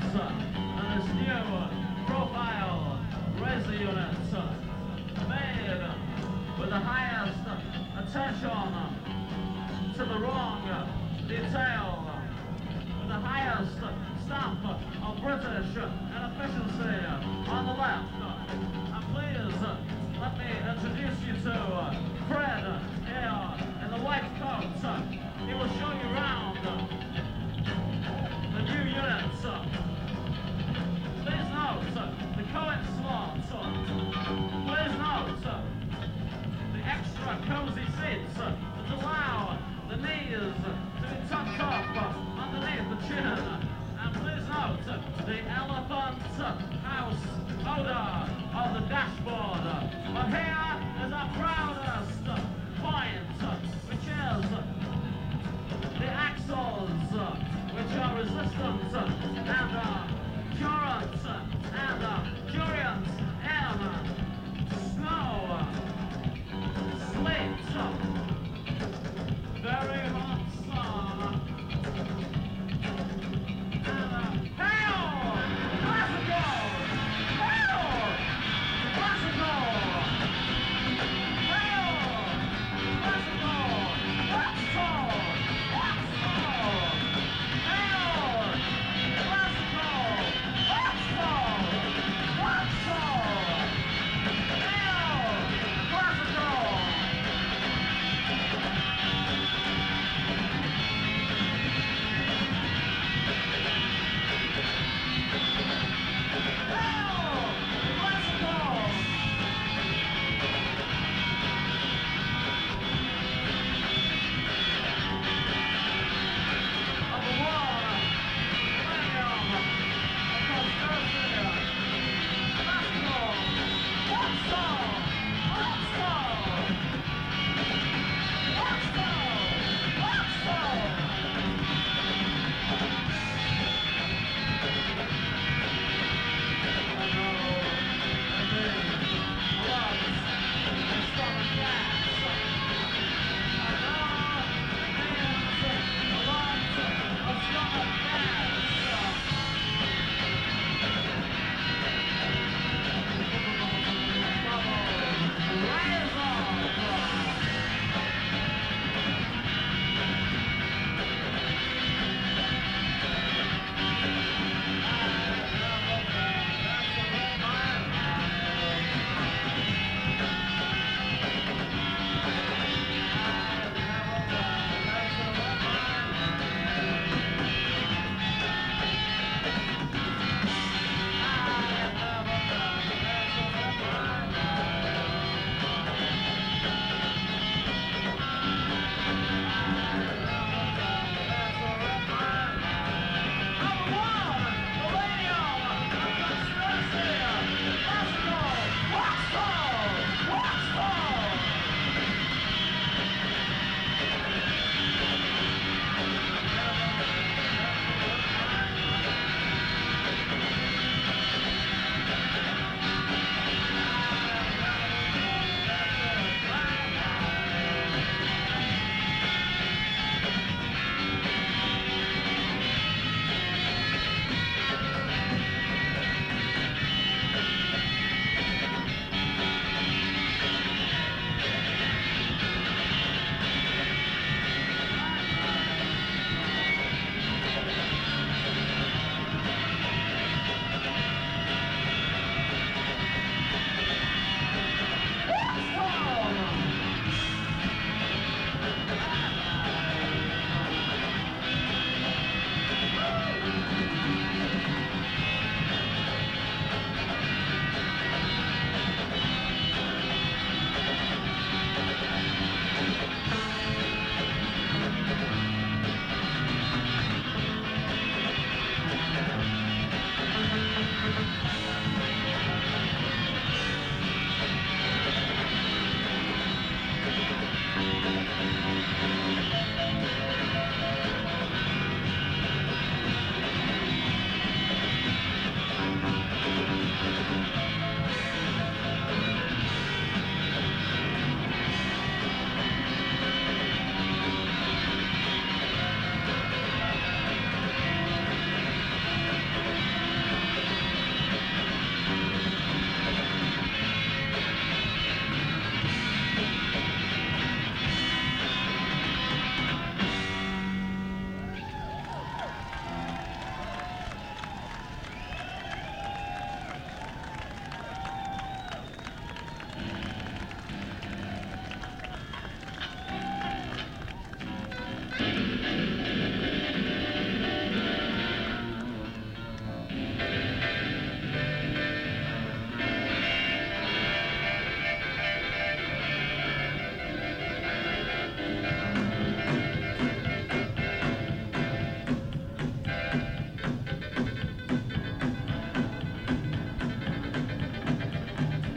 and this new profile razor unit made with the highest attention to the wrong detail, with the highest stamp of British and efficiency on the left. And please let me introduce you to Fred here in the white coat. He will show you around the new units. Please note the Cohen slot. Please note the extra cozy seats that allow the knees to be tucked up underneath the chin. And please note the elephant house odor of the dashboard. But here is our proudest point, which is the axles, which are resistant and current and